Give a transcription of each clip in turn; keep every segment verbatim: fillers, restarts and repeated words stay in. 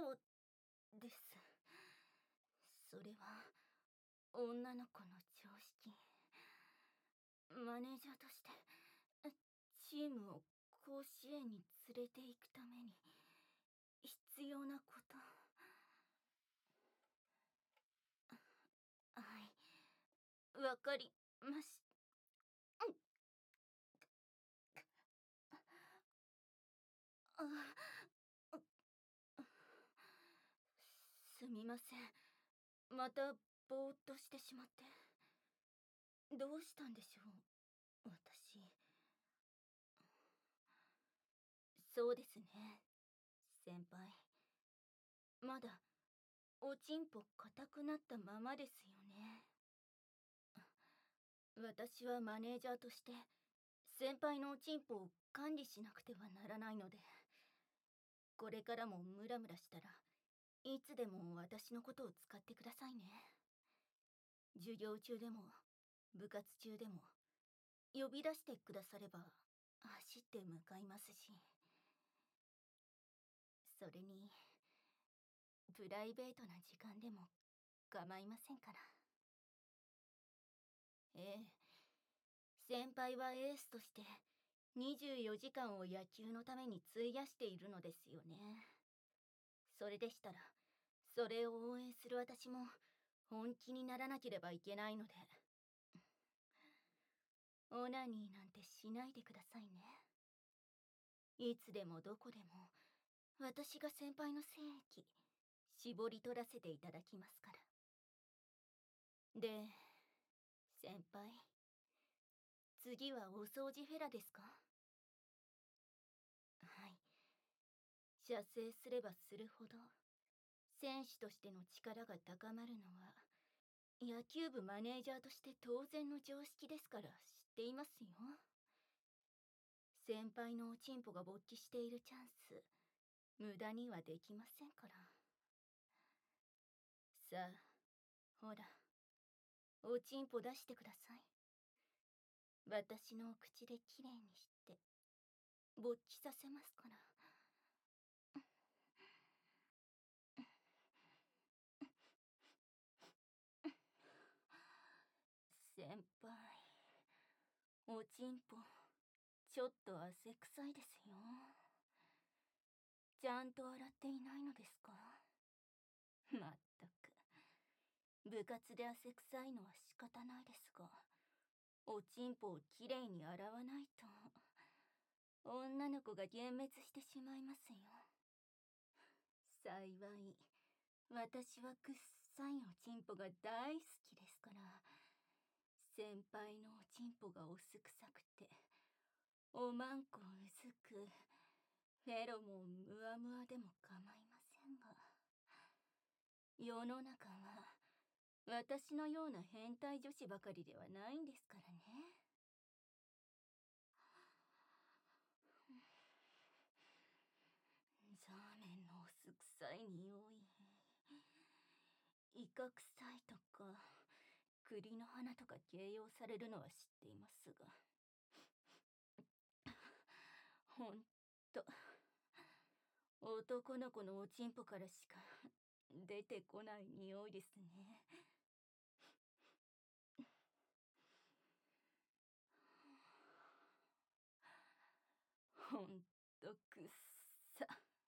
そうです。それは女の子の常識。マネージャーとしてチームを甲子園に連れて行くために必要なこと。はい、わかりまし、うん、あ、すみません。またぼーっとしてしまって。どうしたんでしょう、私。そうですね、先輩。まだおちんぽ硬くなったままですよね。私はマネージャーとして先輩のおちんぽを管理しなくてはならないので、これからもムラムラしたらいつでも私のことを使ってくださいね。授業中でも部活中でも呼び出してくだされば走って向かいますし、それにプライベートな時間でも構いませんから。ええ、先輩はエースとしてにじゅうよじかんを野球のために費やしているのですよね。それでしたらそれを応援する私も本気にならなければいけないので、オナニーなんてしないでくださいね。いつでもどこでも私が先輩の精液絞り取らせていただきますから。で、先輩、次はお掃除フェラですか？はい。射精すればするほど選手としての力が高まるのは野球部マネージャーとして当然の常識ですから知っていますよ。先輩のおちんぽが勃起しているチャンス無駄にはできませんから。さあ、ほら、おちんぽ出してください。私のお口できれいにして勃起させますから。先輩、おちんぽちょっと汗臭いですよ。ちゃんと洗っていないのですか？まったく、部活で汗臭いのは仕方ないですが、おちんぽをきれいに洗わないと女の子が幻滅してしまいますよ。幸い私はくっさいおちんぽが大好きですから、先輩のおちんぽがお酢臭くておまんこうずくフェロモンムワムワでも構いませんが、世の中は私のような変態女子ばかりではないんですからね。ザーメンのお酢臭い匂い、イカ臭いとか栗の花とか形容されるのは知っていますが、ほんと男の子のおちんぽからしか出てこない匂いですね。ほんとくっさ。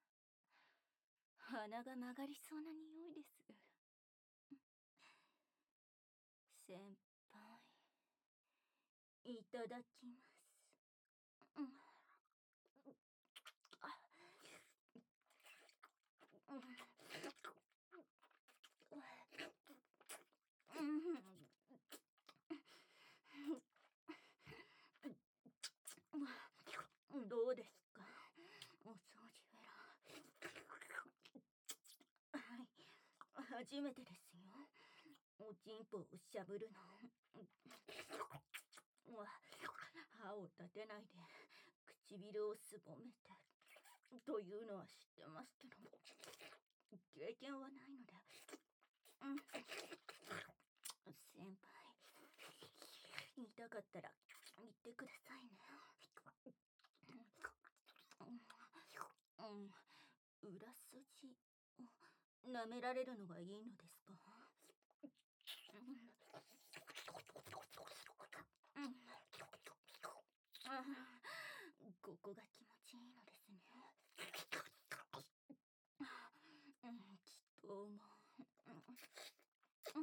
鼻が曲がりそうな匂いです。先輩、いただきます。うん、あ、うん、うん、どうですか、お掃除フェラ。はい、初めてですよ、おちんぽをしゃぶるの。歯を立てないで唇をすぼめてというのは知ってますけど、経験はないので。うん、先輩、痛かったら言ってくださいね。うん、裏筋舐められるのがいいのですか？うん、あ、ここが気持ちいいのですね。うん、きっと思う。うん、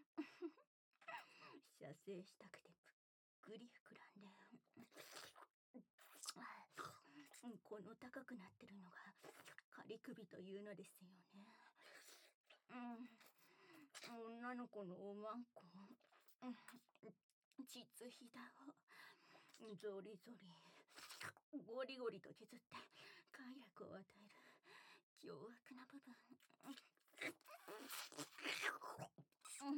射精したくてぷっくり膨らんで、この高くなってるのが仮首というのですよね。うん、女の子のおまんこ、うん、膣ひだをゾリゾリゴリゴリと削って快楽を与える凶悪な部分。うん、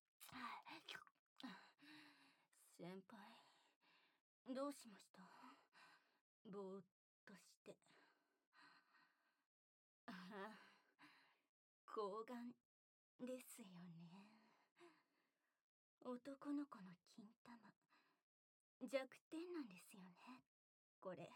先輩、どうしました？ぼーっとして。ああ、睾丸ですよね。男の子の金玉、弱点なんですよね、これ。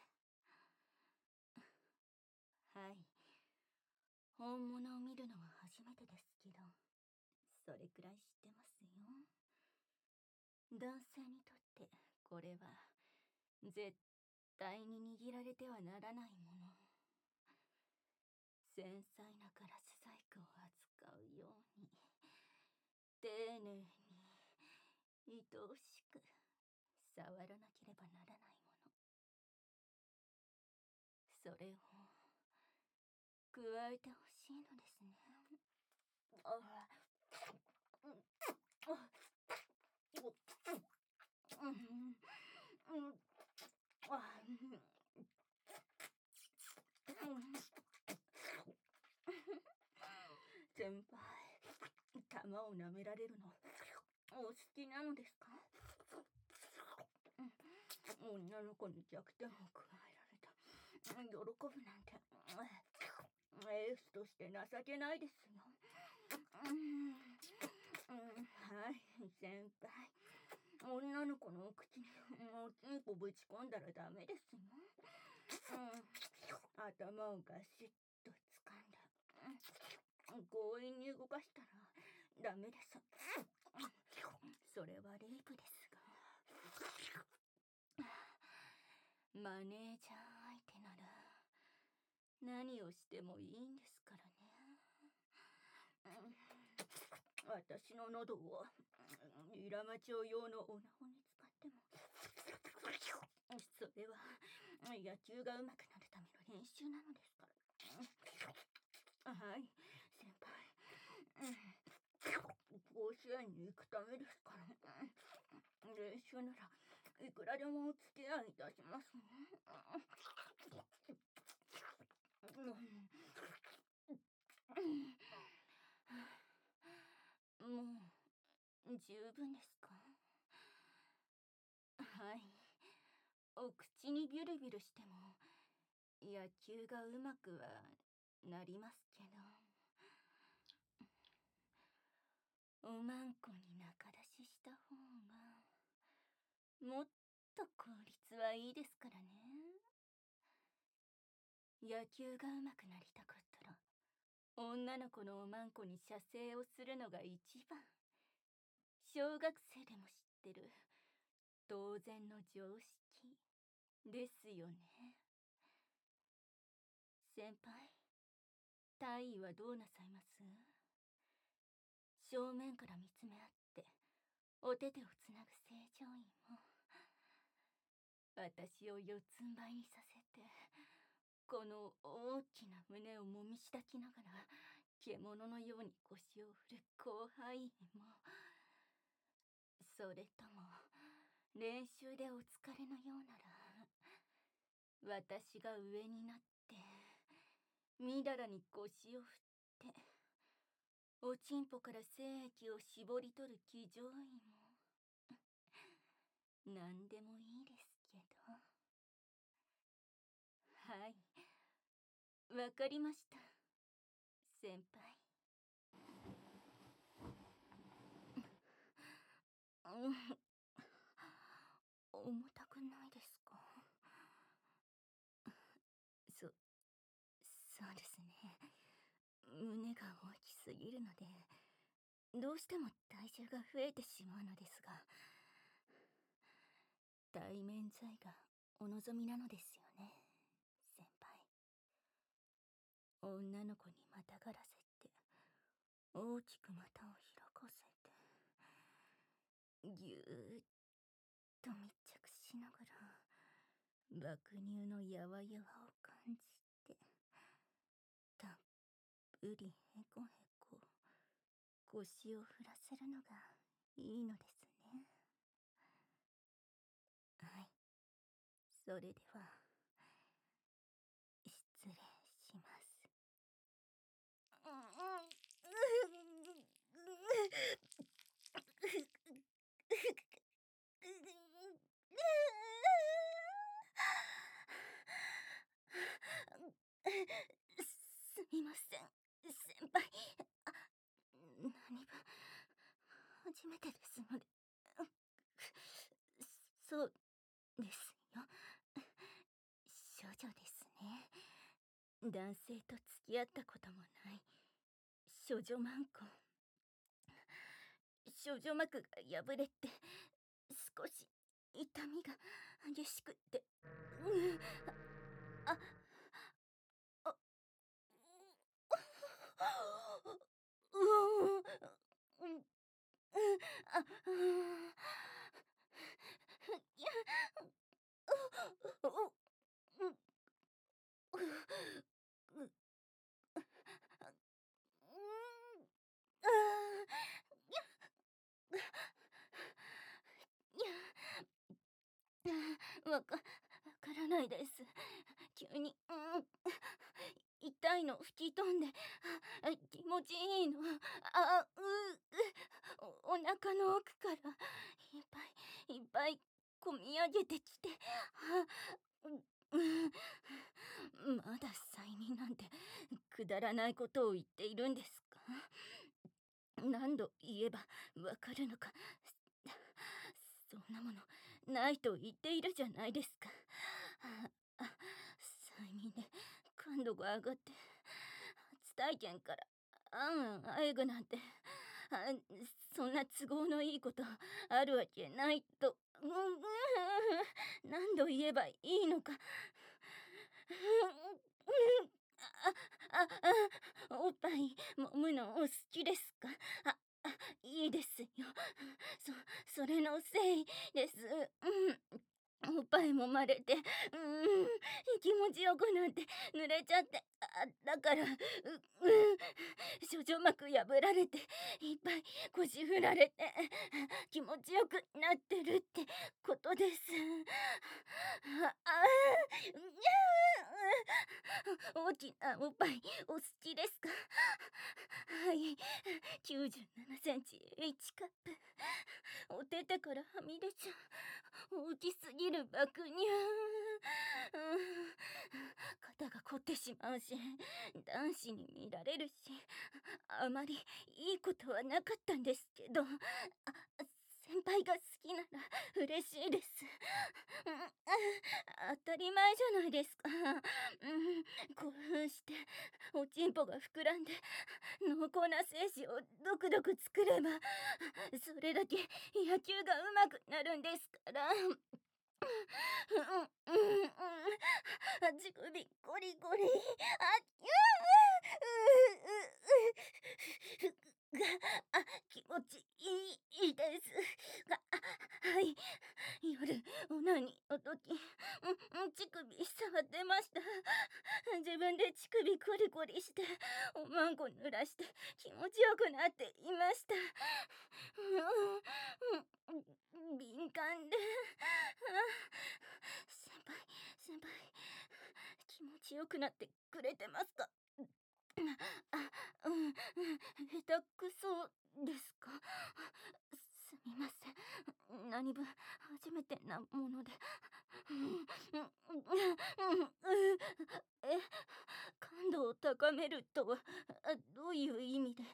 はい。本物を見るのは初めてですけど、それくらい知ってますよ。男性にとってこれは絶対に握られてはならないもの。繊細なガラス細工を扱うように、丁寧に愛おしく触らなければならないもの。それを加えてほしいのですね。ああ、うん、あ、うん、うん、あ、うん、先輩、玉を舐められるのお好きなのですか？女の子に弱点を加えられた。喜ぶなんて、エースとして情けないですよ。うん、うん、はい、先輩。女の子のお口におちんこぶち込んだらダメですよ。うん、頭をガシッと掴んだ。強引に動かしたらダメです。それはレイプですが。マネージャー相手なら何をしてもいいんですからね。私の喉をイラマチョウ用のオナホに使っても、それは野球が上手くなるための練習なのですから。はい、先輩。甲子園に行くためですから。練習ならいくらでもお付き合いいたしますね。もう十分ですか？はい。お口にビュルビュルしても野球がうまくはなりますけど、おまんこに仲出しした方がもっと効率はいいですからね。野球がうまくなりたかったら女の子のおまんこに射精をするのが一番。小学生でも知ってる当然の常識ですよね。先輩、大尉はどうなさいます？正面から見つめ合ってお手手をつなぐ正常位も、私を四つん這いにさせてこの大きな胸をもみしだきながら獣のように腰を振る広範囲も、それとも練習でお疲れのようなら私が上になってみだらに腰を振っておちんぽから精液を絞り取る騎乗位も何でもいいですけど。はい、わかりました、先輩。うん、重たくないですか？そ、そうですね。 胸が大きすぎるので、どうしても体重が増えてしまうのですが、対面在がお望みなのですよね、先輩。女の子にまたがらせて、大きく股を開かせて、ぎゅーっと密着しながら、爆乳のやわやわを感じて、たっぷりへこへこ、腰を振らせるのがいいのですね。はい。それでは、失礼します。すみません、先輩。あ、何分、初めてですので。そうですよ。少女ですね。男性と付き合ったこともない少女マンコ。少女膜が破れて少し痛みが激しくって、うん、あああううんうんあいやううううあいやわかわからないです。急に、うん、痛いの吹き飛んで、あ気持ちいいの。あうお、お腹の奥からいっぱいいっぱいこみ上げてきて、あう、うん、まだ催眠なんてくだらないことを言っているんですか？何度言えばわかるのか。そんなものないと言っているじゃないですか。ああ催眠で感度が上がって初体験からあんあえぐなんて、あそんな都合のいいことあるわけないと、うん、何度言えばいいのか。あああおっぱい揉むのお好きですか？ああいいですよ。そそれのせいです。うん。おっぱい揉まれて、うん、気持ちよくなって濡れちゃって、あだから、う、うん、処女膜破られていっぱい腰振られて気持ちよくなってるってことです。ああ大きなおっぱいお好きですか？はい、きゅうじゅうななセンチいちカップ。お手手からはみ出ちゃう大きすぎる爆乳。うん、肩が凝ってしまうし、男子に見られるし、あまりいいことはなかったんですけど、あ先輩が好きなら嬉しいです。うん、当たり前じゃないですか。うん、興奮しておちんぽが膨らんで濃厚な精子をドクドク作れば、それだけ野球が上手くなるんですから。うんうんうん、乳首ゴリゴリ、あ、ううううが、あ、気持ちいい、いいですが、はい、夜オナニーの時、うん、乳首触ってました。自分で乳首コリコリしておまんこ濡らして気持ちよくなっていました。うん、敏感で、先輩先輩気持ちよくなってくれてますか？あ、うん、下手くそですか？すみません。何分初めてなもので。え、感度を高めるとはどういう意味で？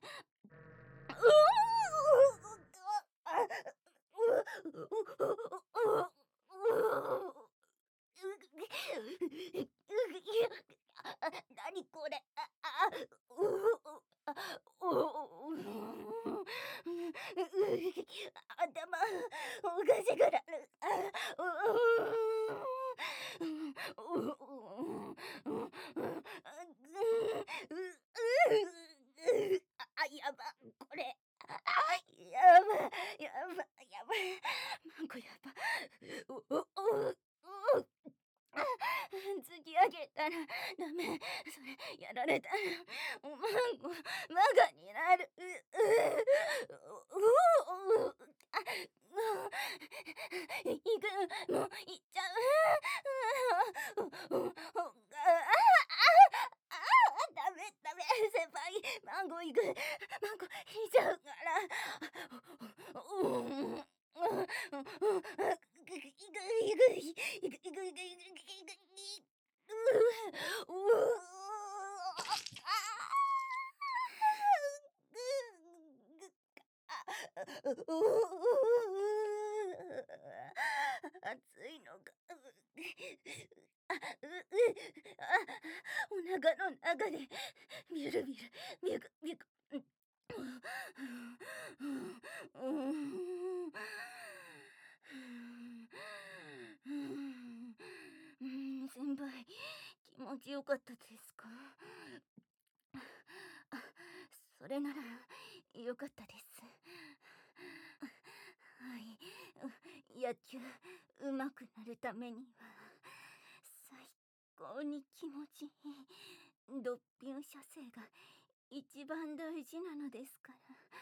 何これ？ああうれたらおまんこ我がになる。うううううあいくもういっちゃう。うううあああダメダメ先輩マンゴーいくマンゴー引いちゃうから。ううんうんいくいくいくいくいくいくいくいくいくうううあう暑いのか。あううあお腹の中でビュルビュルビュクビュク。先輩気持ちよかったですか？それならよかったです。はい、野球うまくなるためには最高に気持ちいいドッピン射精が一番大事なのですから。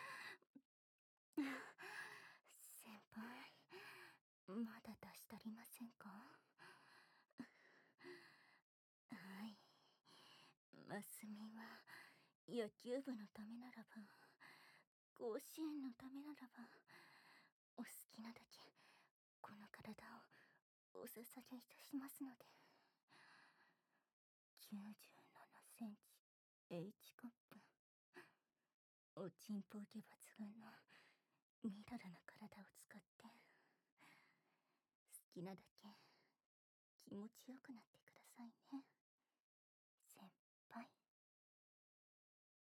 先輩まだ出し足りませんか？はい、マスミは野球部のためならば甲子園のためならばお好きなだけこの体をお捧げいたしますので。きゅうじゅうななセンチ H カップおちんぽ受け抜群のみだらな体を使って好きなだけ気持ちよくなってくださいね。